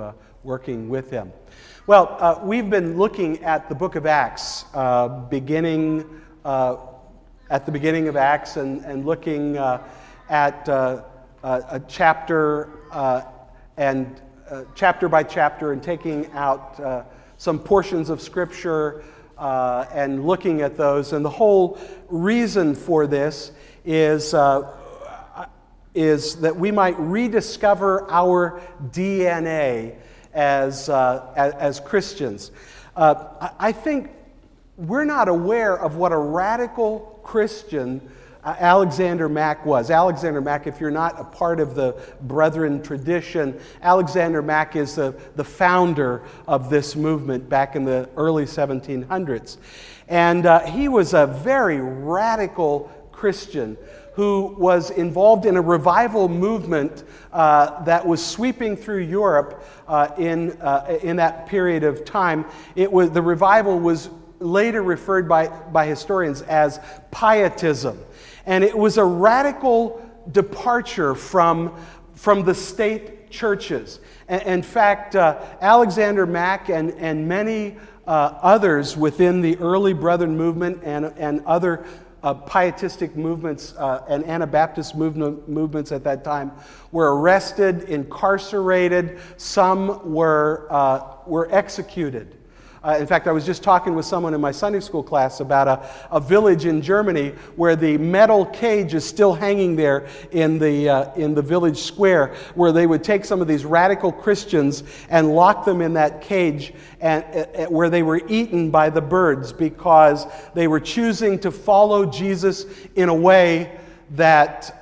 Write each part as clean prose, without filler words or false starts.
working with him. Well, we've been looking at the book of Acts, beginning at the beginning of Acts and looking at a chapter and chapter by chapter and taking out some portions of Scripture and looking at those. And the whole reason for this is that we might rediscover our DNA as Christians. I think we're not aware of what a radical Christian Alexander Mack was. Alexander Mack, if you're not a part of the Brethren tradition, Alexander Mack is the founder of this movement back in the early 1700s. And he was a very radical Christian who was involved in a revival movement that was sweeping through Europe in that period of time. The revival was later referred by historians as Pietism. And it was a radical departure from the state churches. In fact, Alexander Mack and many others within the early Brethren movement and other pietistic movements and Anabaptist movements at that time were arrested, incarcerated. Some were executed. In fact, I was just talking with someone in my Sunday school class about a village in Germany where the metal cage is still hanging there in the village square, where they would take some of these radical Christians and lock them in that cage, and where they were eaten by the birds because they were choosing to follow Jesus in a way that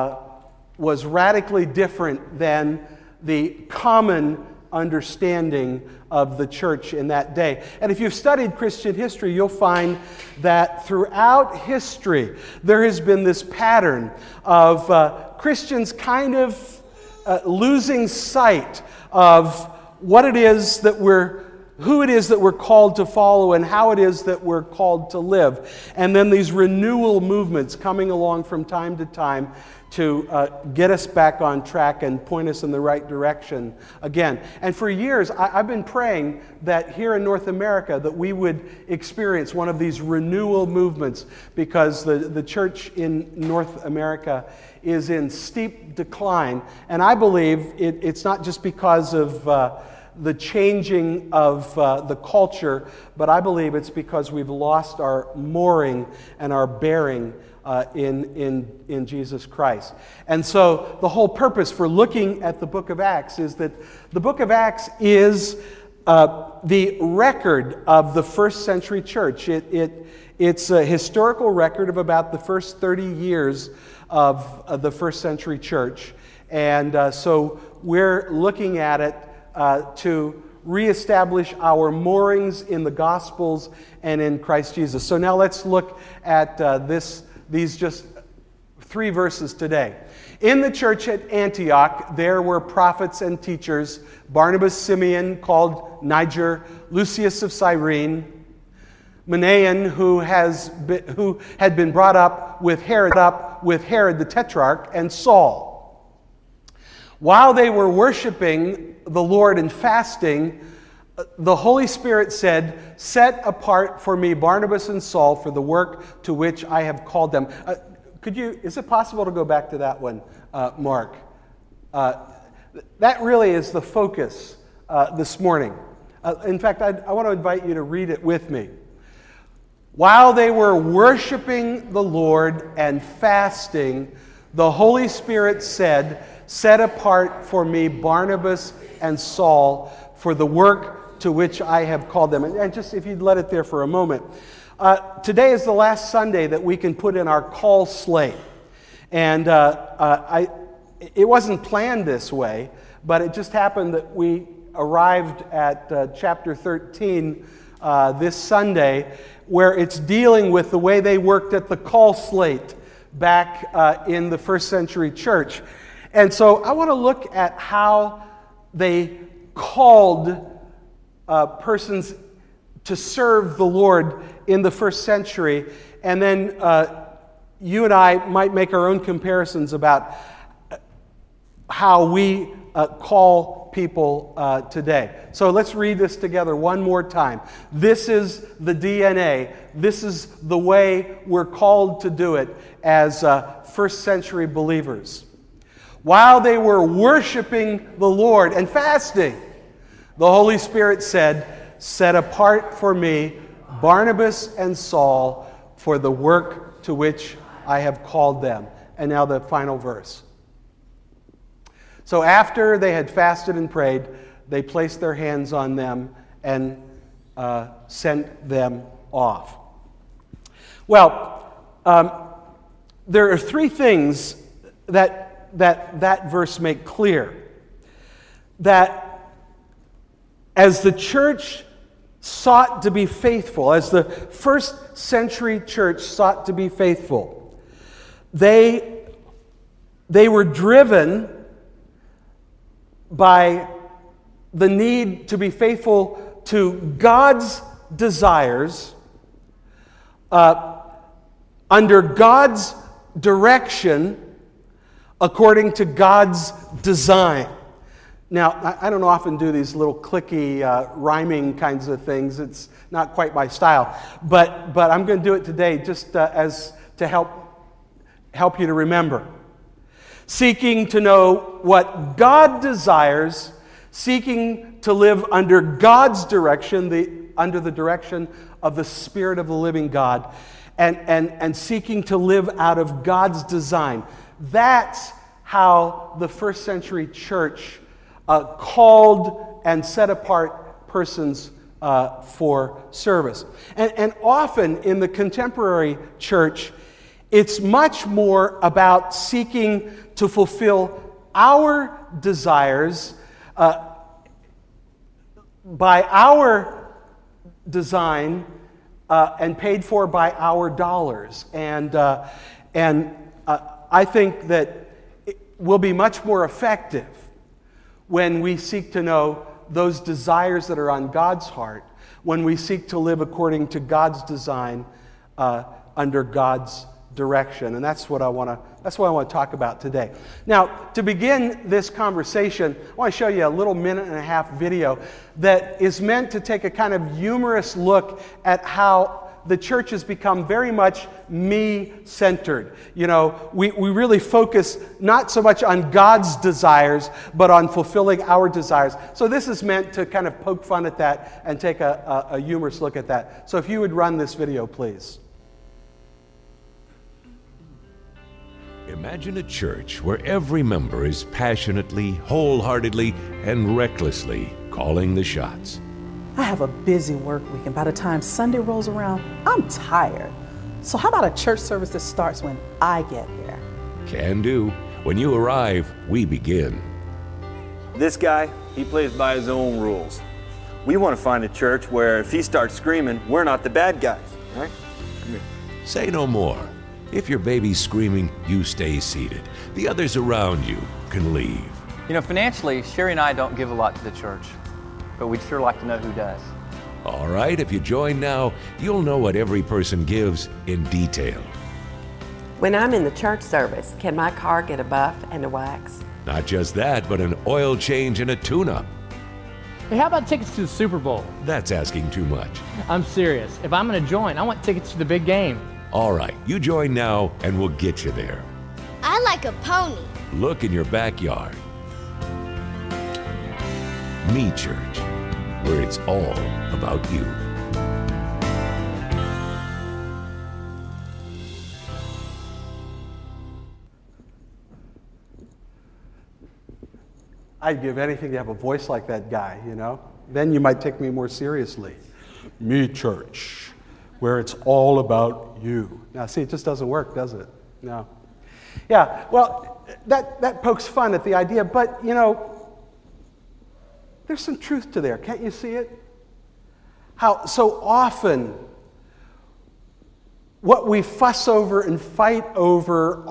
was radically different than the common understanding of the church in that day. And if you've studied Christian history, you'll find that throughout history there has been this pattern of Christians kind of losing sight of what it is that who it is that we're called to follow and how it is that we're called to live. And then these renewal movements coming along from time to time to get us back on track and point us in the right direction again. And for years, I've been praying that here in North America that we would experience one of these renewal movements, because the church in North America is in steep decline. And I believe it's not just because of the changing of the culture, but I believe it's because we've lost our mooring and our bearing in Jesus Christ. And so the whole purpose for looking at the book of Acts is that the book of Acts is the record of the first century church. It's a historical record of about the first 30 years of the first century church. And so we're looking at it to reestablish our moorings in the Gospels and in Christ Jesus. So now let's look at these just 3 verses today. In the church at Antioch, there were prophets and teachers: Barnabas, Simeon, called Niger, Lucius of Cyrene, Manaen, who had been brought up with Herod the Tetrarch, and Saul. While they were worshiping the Lord and fasting, the Holy Spirit said, "Set apart for me Barnabas and Saul for the work to which I have called them." Is it possible to go back to that one, Mark? That really is the focus this morning. In fact, I want to invite you to read it with me. While they were worshiping the Lord and fasting, the Holy Spirit said, "Set apart for me Barnabas and Saul for the work to which I have called them." And just if you'd let it there for a moment. Today is the last Sunday that we can put in our call slate. And it wasn't planned this way, but it just happened that we arrived at chapter 13 this Sunday, where it's dealing with the way they worked at the call slate back in the first century church. And so I want to look at how they called persons to serve the Lord in the first century, and then you and I might make our own comparisons about how we call people today. So let's read this together one more time. This is the DNA. This is the way we're called to do it as first century believers. While they were worshiping the Lord and fasting, the Holy Spirit said, "Set apart for me Barnabas and Saul for the work to which I have called them." And now the final verse. So after they had fasted and prayed, they placed their hands on them and sent them off. Well, there are three things that verse make clear. That as the church sought to be faithful, as the first century church sought to be faithful, they were driven by the need to be faithful to God's desires, under God's direction, according to God's design. Now, I don't often do these little clicky rhyming kinds of things. It's not quite my style. But I'm going to do it today just as to help you to remember. Seeking to know what God desires, seeking to live under God's direction, under the direction of the Spirit of the living God, and seeking to live out of God's design. That's how the first century church called and set apart persons for service. And often in the contemporary church, it's much more about seeking to fulfill our desires by our design and paid for by our dollars. And I think that it will be much more effective when we seek to know those desires that are on God's heart, when we seek to live according to God's design under God's direction. And that's what I want to talk about today. Now, to begin this conversation, I want to show you a little minute-and-a-half video that is meant to take a kind of humorous look at how the church has become very much me-centered. You know, we really focus not so much on God's desires, but on fulfilling our desires. So this is meant to kind of poke fun at that and take a humorous look at that. So if you would run this video, please. Imagine a church where every member is passionately, wholeheartedly, and recklessly calling the shots. I have a busy work week, and by the time Sunday rolls around, I'm tired. So how about a church service that starts when I get there? Can do. When you arrive, we begin. This guy, he plays by his own rules. We want to find a church where if he starts screaming, we're not the bad guys, right? Come here. Say no more. If your baby's screaming, you stay seated. The others around you can leave. You know, financially, Sherry and I don't give a lot to the church, but we'd sure like to know who does. All right, if you join now, you'll know what every person gives in detail. When I'm in the church service, can my car get a buff and a wax? Not just that, but an oil change and a tune-up. Hey, how about tickets to the Super Bowl? That's asking too much. I'm serious. If I'm going to join, I want tickets to the big game. All right, you join now and we'll get you there. I like a pony. Look in your backyard. Me Church, where it's all about you. I'd give anything to have a voice like that guy, you know? Then you might take me more seriously. Me Church, where it's all about you. Now, see, it just doesn't work, does it? No. Yeah, well, that pokes fun at the idea, but, you know, there's some truth to there. Can't you see it? How so often what we fuss over and fight over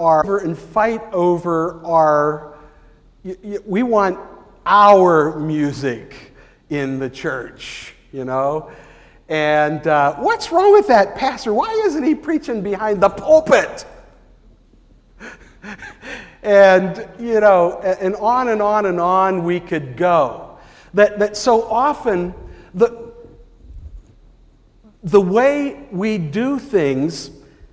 are we want our music in the church, you know? And what's wrong with that, Pastor? Why isn't he preaching behind the pulpit? and, you know, and on and on and on we could go. That so often the way we do things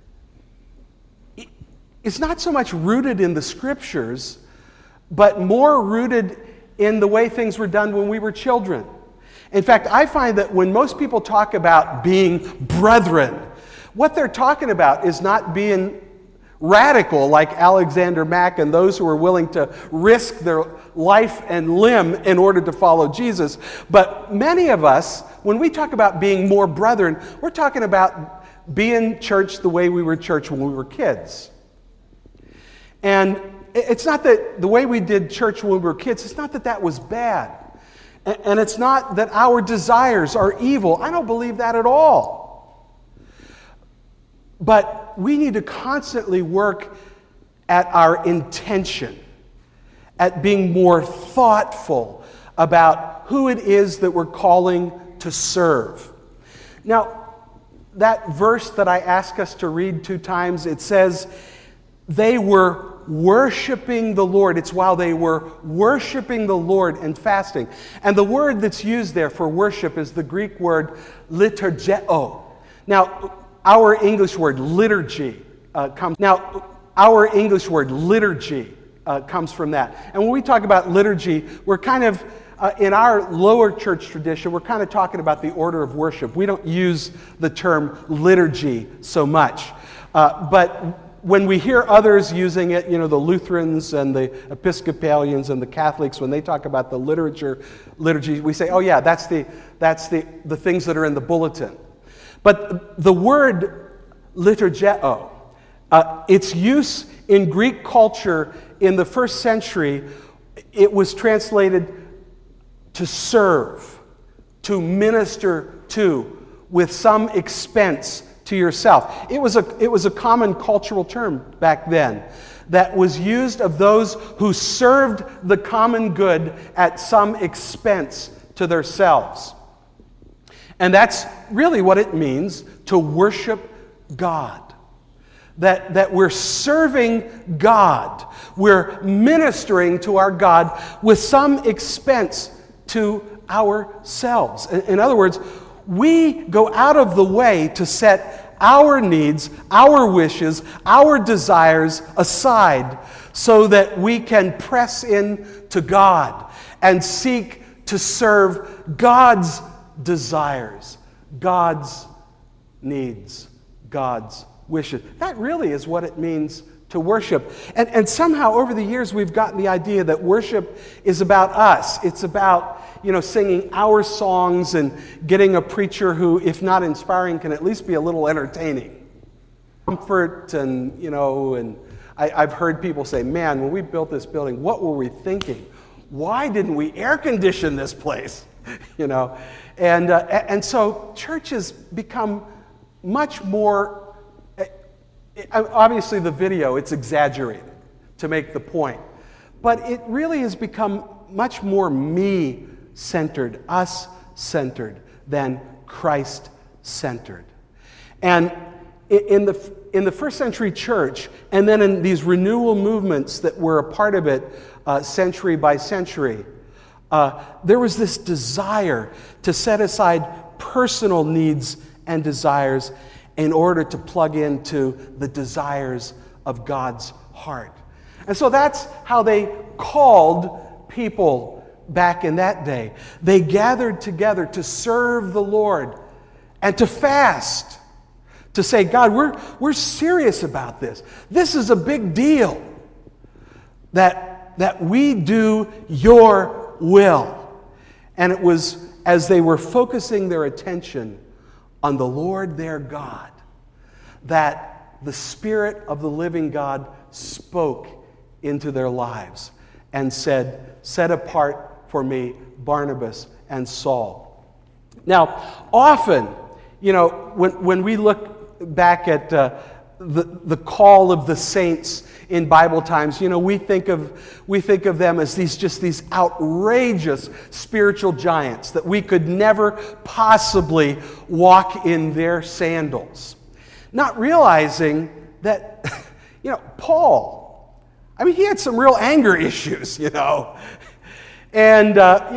is not so much rooted in the Scriptures, but more rooted in the way things were done when we were children. In fact, I find that when most people talk about being brethren, what they're talking about is not being radical like Alexander Mack and those who are willing to risk their life and limb in order to follow Jesus. But many of us, when we talk about being more brethren, we're talking about being church the way we were church when we were kids. And it's not that the way we did church when we were kids, it's not that that was bad. And it's not that our desires are evil. I don't believe that at all. But we need to constantly work at our intention, at being more thoughtful about who it is that we're calling to serve. Now, that verse that I asked us to read 2 times, it says, they were worshiping the Lord. It's while they were worshiping the Lord and fasting. And the word that's used there for worship is the Greek word liturgeo. Now, our English word liturgy comes from that. And when we talk about liturgy, we're kind of, in our lower church tradition, we're kind of talking about the order of worship. We don't use the term liturgy so much. But when we hear others using it, you know, the Lutherans and the Episcopalians and the Catholics, when they talk about the liturgy, we say, oh yeah, that's the things that are in the bulletin. But the word liturgeo, its use in Greek culture in the first century, it was translated to serve, to minister to, with some expense to yourself. It was a common cultural term back then that was used of those who served the common good at some expense to themselves. And that's really what it means to worship God. That we're serving God. We're ministering to our God with some expense to ourselves. In other words, we go out of the way to set our needs, our wishes, our desires aside so that we can press in to God and seek to serve God's desires, God's needs, God's wishes. That really is what it means to worship. And somehow over the years we've gotten the idea that worship is about us. It's about, you know, singing our songs and getting a preacher who, if not inspiring, can at least be a little entertaining. Comfort and, you know, and I've heard people say, man, when we built this building, what were we thinking? Why didn't we air condition this place? You know, and so church has become much more. Obviously, the video, it's exaggerated to make the point. But it really has become much more me-centered, us-centered, than Christ-centered. And in the first century church, and then in these renewal movements that were a part of it century by century, there was this desire to set aside personal needs and desires in order to plug into the desires of God's heart. And so that's how they called people back in that day. They gathered together to serve the Lord and to fast, to say, God, we're serious about this. This is a big deal that we do your will. And it was as they were focusing their attention on the Lord their God that the Spirit of the living God spoke into their lives and said, set apart for me Barnabas and Saul. Now, often, you know, when we look back at the call of the saints in Bible times, you know, we think of them as these outrageous spiritual giants that we could never possibly walk in their sandals. Not realizing that, you know, Paul, I mean, he had some real anger issues, you know. And,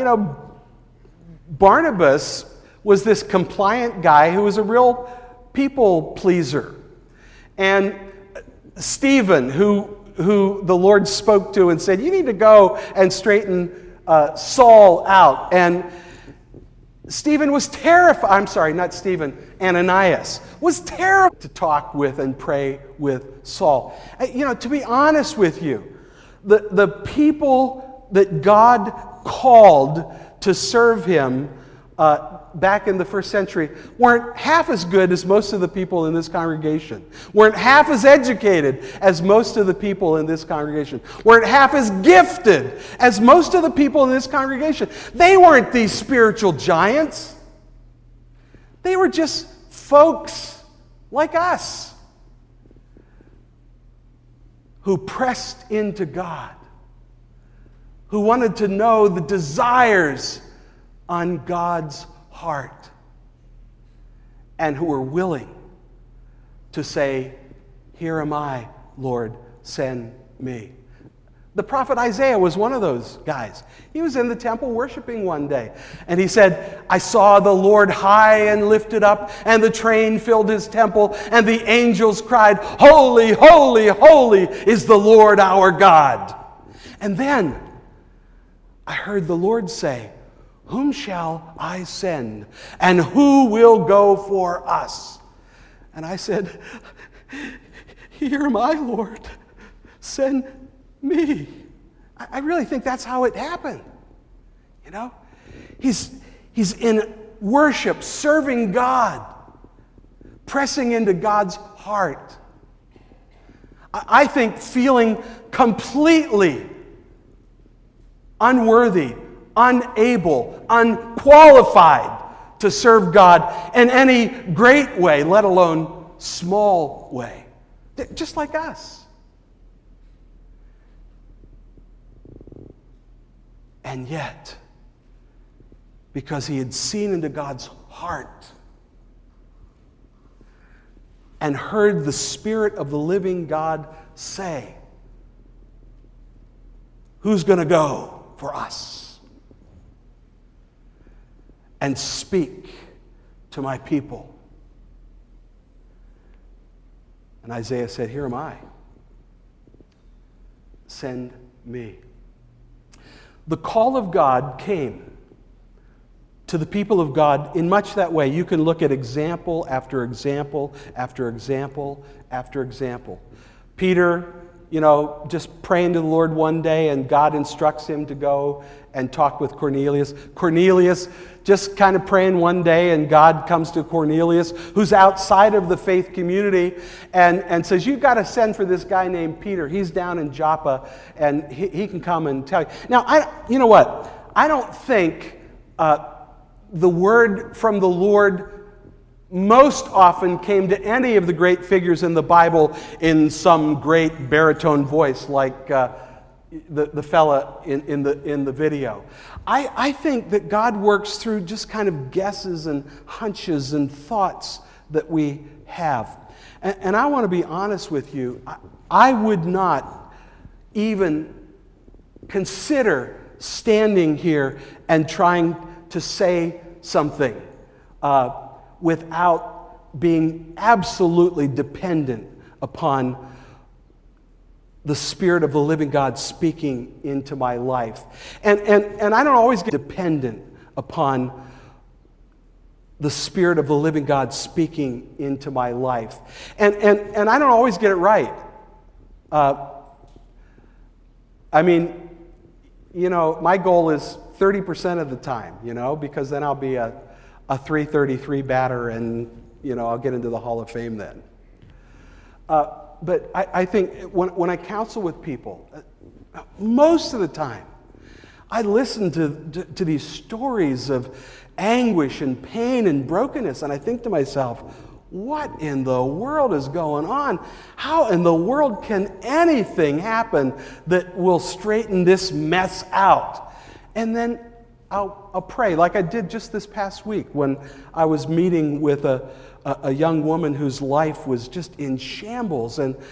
Barnabas was this compliant guy who was a real people pleaser. And Stephen, who the Lord spoke to and said, you need to go and straighten Saul out. And Stephen was terrified. I'm sorry, not Stephen. Ananias was terrified to talk with and pray with Saul. To be honest with you, the people that God called to serve him back in the first century weren't half as good as most of the people in this congregation, weren't half as educated as most of the people in this congregation, weren't half as gifted as most of the people in this congregation. They weren't these spiritual giants. They were just folks like us who pressed into God, who wanted to know the desires on God's heart, and who were willing to say, here am I, Lord, send me. The prophet Isaiah was one of those guys. He was in the temple worshiping one day, and he said, I saw the Lord high and lifted up, and the train filled his temple, and the angels cried, holy, holy, holy is the Lord our God. And then I heard the Lord say, whom shall I send, and who will go for us? And I said, here am I, Lord, send me. I really think that's how it happened. You know, he's in worship, serving God, pressing into God's heart. I think feeling completely unworthy, unable, unqualified to serve God in any great way, let alone small way. Just like us. And yet, because he had seen into God's heart and heard the Spirit of the living God say, who's going to go for us and speak to my people? And Isaiah said, here am I. Send me. The call of God came to the people of God in much that way. You can look at example after example after example after example. Peter, just praying to the Lord one day, and God instructs him to go and talk with Cornelius. Cornelius just kind of praying one day, and God comes to Cornelius, who's outside of the faith community, and says, you've got to send for this guy named Peter. He's down in Joppa, and he can come and tell you. Now, you know what? I don't think the word from the Lord most often came to any of the great figures in the Bible in some great baritone voice like the fella in the video. I think that God works through just kind of guesses and hunches and thoughts that we have. And I want to be honest with you, I would not even consider standing here and trying to say something without being absolutely dependent upon the Spirit of the living God speaking into my life. And I don't always get dependent upon the Spirit of the living God speaking into my life. And I don't always get it right. My goal is 30% of the time, because then I'll be a 333 batter, and I'll get into the Hall of Fame then. But I think when I counsel with people, most of the time, I listen to these stories of anguish and pain and brokenness, and I think to myself, what in the world is going on? How in the world can anything happen that will straighten this mess out? And then I'll pray, like I did just this past week when I was meeting with a young woman whose life was just in shambles. And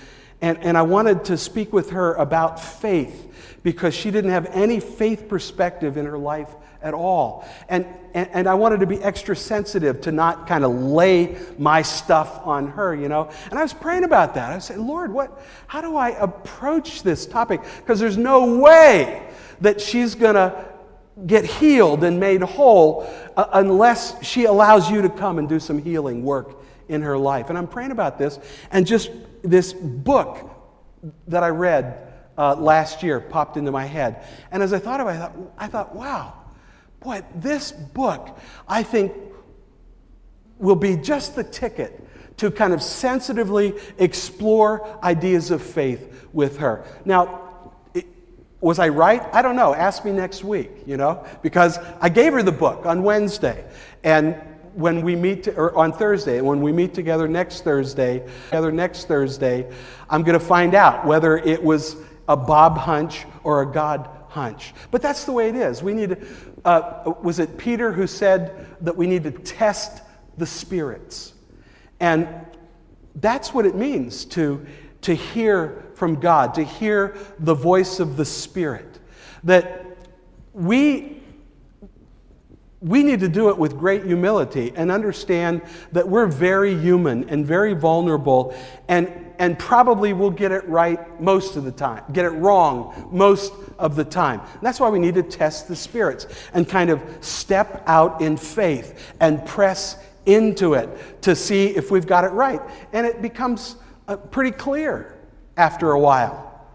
And I wanted to speak with her about faith because she didn't have any faith perspective in her life at all. And I wanted to be extra sensitive to not kind of lay my stuff on her, you know. And I was praying about that. I was saying, Lord, how do I approach this topic? Because there's no way that she's going to get healed and made whole unless she allows you to come and do some healing work in her life. And I'm praying about this, and just this book that I read last year popped into my head. And as I thought about it, I thought, wow, boy, this book, I think, will be just the ticket to kind of sensitively explore ideas of faith with her. Now, was I right? I don't know. Ask me next week, you know, because I gave her the book on Wednesday. And when we meet, or on Thursday, when we meet together next Thursday, I'm going to find out whether it was a Bob hunch or a God hunch. But that's the way it is. We need to, was it Peter who said that we need to test the spirits? And that's what it means to hear from God, to hear the voice of the Spirit. That we need to do it with great humility and understand that we're very human and very vulnerable, and probably will get it right most of the time, get it wrong most of the time. And that's why we need to test the spirits and kind of step out in faith and press into it to see if we've got it right. And it becomes pretty clear after a while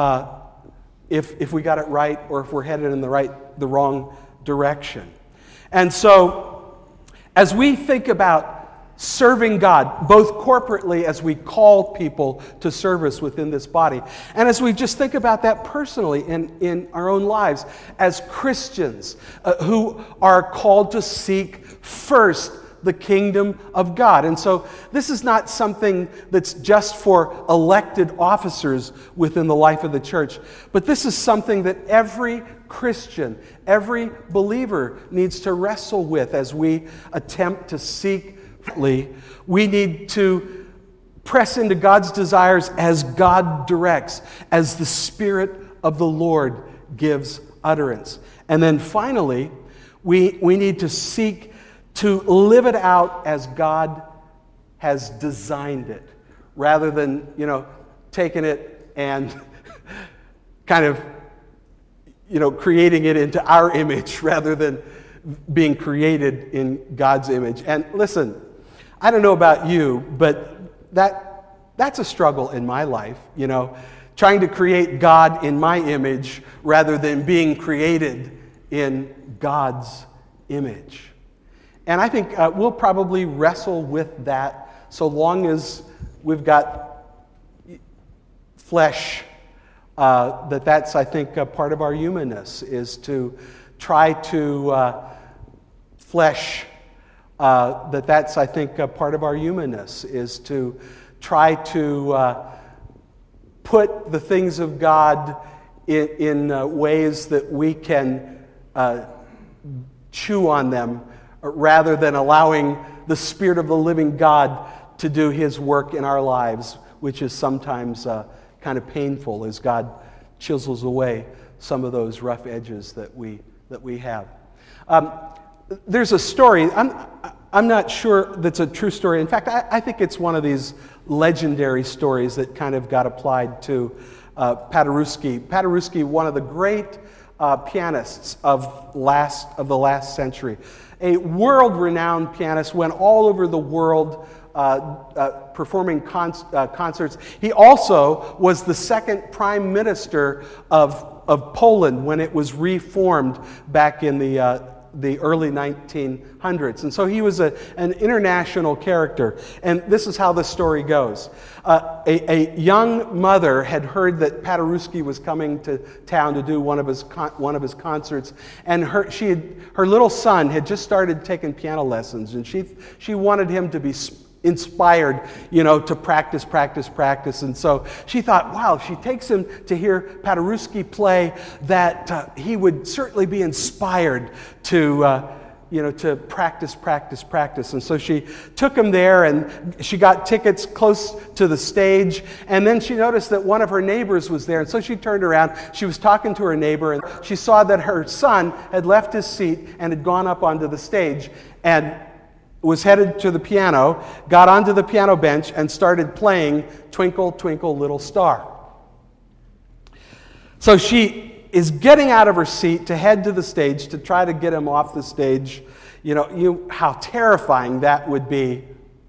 if we got it right or if we're headed in the wrong direction. And so, as we think about serving God, both corporately as we call people to service within this body, and as we just think about that personally in our own lives as Christians who are called to seek first the kingdom of God. And so this is not something that's just for elected officers within the life of the church, but this is something that every Christian, every believer needs to wrestle with as we attempt to seek. We need to press into God's desires as God directs, as the Spirit of the Lord gives utterance. And then finally, we need to seek to live it out as God has designed it, rather than, taking it and kind of, creating it into our image rather than being created in God's image. And listen, I don't know about you, but that's a struggle in my life, trying to create God in my image rather than being created in God's image. And I think we'll probably wrestle with that so long as we've got flesh. That's, I think, part of our humanness is to try to flesh. That's, I think, part of our humanness is to try to put the things of God in ways that we can chew on them, rather than allowing the Spirit of the living God to do His work in our lives, which is sometimes kind of painful as God chisels away some of those rough edges that we have. There's a story, I'm not sure that's a true story. In fact, I think it's one of these legendary stories that kind of got applied to Paderewski. Paderewski, one of the great pianists of the last century. A world-renowned pianist, went all over the world performing concerts. He also was the second prime minister of Poland when it was reformed back in the early 1900s. And so he was an international character. And this is how the story goes. A young mother had heard that Paderewski was coming to town to do one of his concerts, and her little son had just started taking piano lessons, and she wanted him to be inspired, to practice. And so she thought, wow, if she takes him to hear Paderewski play, that he would certainly be inspired to to practice. And so she took him there, and she got tickets close to the stage. And then she noticed that one of her neighbors was there. And so she turned around. She was talking to her neighbor, and she saw that her son had left his seat and had gone up onto the stage and was headed to the piano, got onto the piano bench, and started playing Twinkle, Twinkle, Little Star. So she is getting out of her seat to head to the stage to try to get him off the stage. How terrifying that would be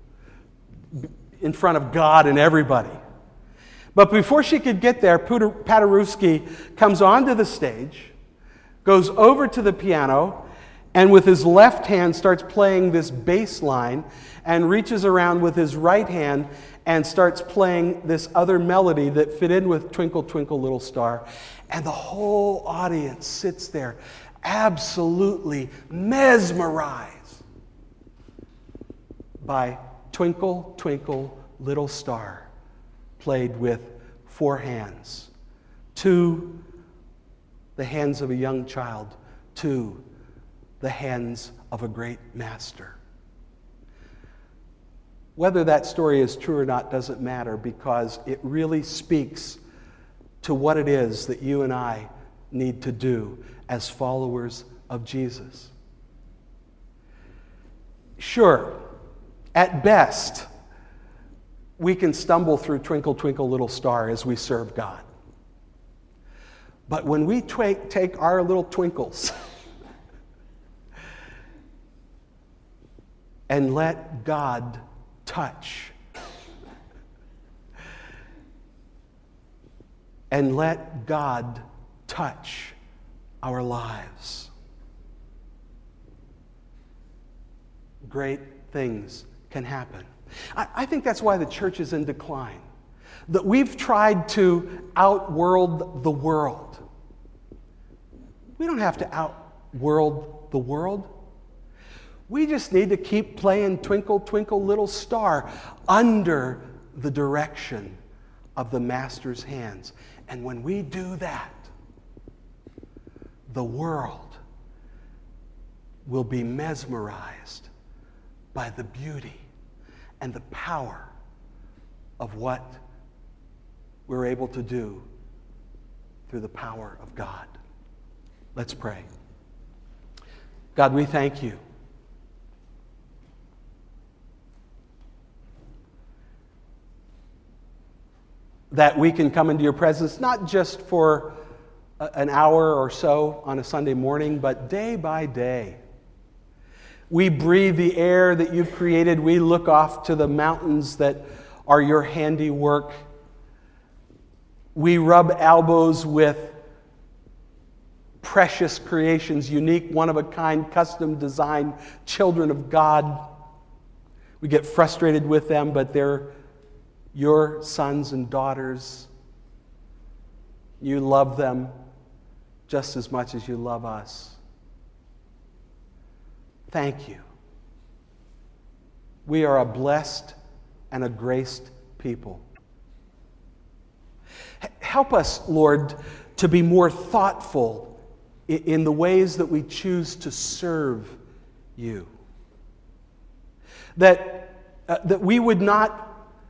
in front of God and everybody. But before she could get there, Paderewski comes onto the stage, goes over to the piano, and with his left hand starts playing this bass line, and reaches around with his right hand and starts playing this other melody that fit in with Twinkle, Twinkle, Little Star. And the whole audience sits there absolutely mesmerized by Twinkle, Twinkle, Little Star, played with 4 hands. 2, the hands of a young child. 2, the hands of a great master. Whether that story is true or not doesn't matter, because it really speaks to what it is that you and I need to do as followers of Jesus. Sure, at best, we can stumble through Twinkle, Twinkle, Little Star as we serve God. But when we take our little twinkles and let God touch, and let God touch our lives, great things can happen. I think that's why the church is in decline. That we've tried to outworld the world. We don't have to outworld the world. We just need to keep playing Twinkle, Twinkle, Little Star under the direction of the Master's hands. And when we do that, the world will be mesmerized by the beauty and the power of what we're able to do through the power of God. Let's pray. God, we thank you that we can come into your presence not just for an hour or so on a Sunday morning, but day by day. We breathe the air that you've created. We look off to the mountains that are your handiwork. We rub elbows with precious creations, unique, one-of-a-kind, custom-designed children of God. We get frustrated with them, but they're your sons and daughters. You love them just as much as you love us. Thank you. We are a blessed and a graced people. Help us, Lord, to be more thoughtful in the ways that we choose to serve you. That we would not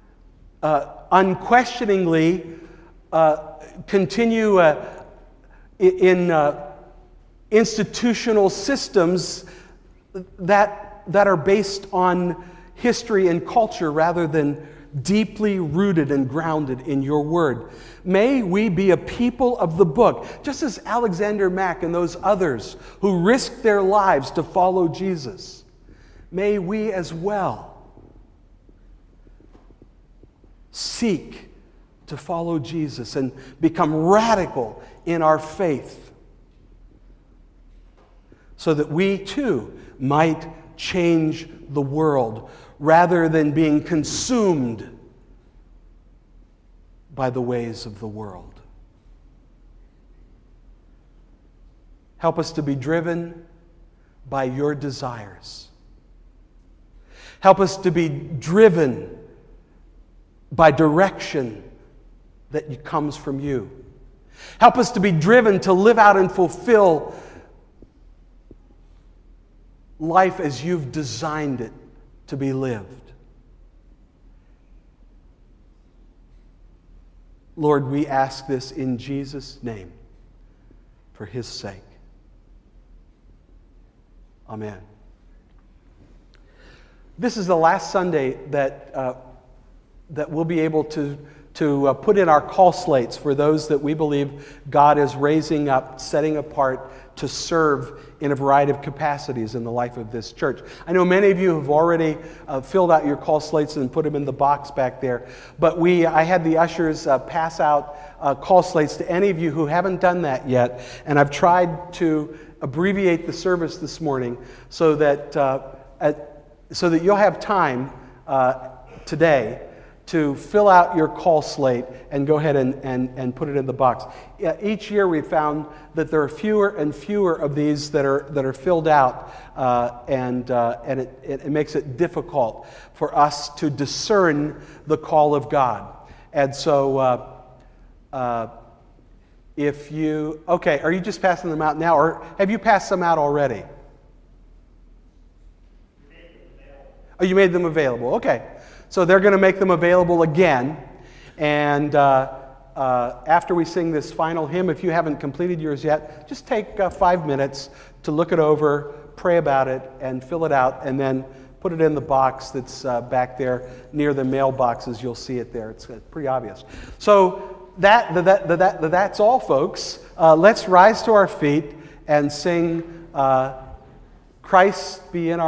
unquestioningly continue in institutional systems that are based on history and culture rather than deeply rooted and grounded in your word. May we be a people of the book, just as Alexander Mack and those others who risked their lives to follow Jesus. May we as well seek to follow Jesus and become radical in our faith so that we too might change the world rather than being consumed by the ways of the world. Help us to be driven by your desires. Help us to be driven by direction that comes from you. Help us to be driven to live out and fulfill life as you've designed it to be lived. Lord, we ask this in Jesus' name, for his sake. Amen. This is the last Sunday that we'll be able to put in our call slates for those that we believe God is raising up, setting apart to serve in a variety of capacities in the life of this church. I know many of you have already filled out your call slates and put them in the box back there, but I had the ushers pass out call slates to any of you who haven't done that yet, and I've tried to abbreviate the service this morning so that you'll have time today to fill out your call slate and go ahead and put it in the box. Each year we've found that there are fewer and fewer of these that are filled out, and it makes it difficult for us to discern the call of God. And so if you, okay, are you just passing them out now, or have you passed them out already? Oh, you made them available. Okay. So they're going to make them available again. And after we sing this final hymn, if you haven't completed yours yet, just take 5 minutes to look it over, pray about it, and fill it out, and then put it in the box that's back there near the mailboxes. You'll see it there. It's pretty obvious. So that's all, folks. Let's rise to our feet and sing Christ Be in Our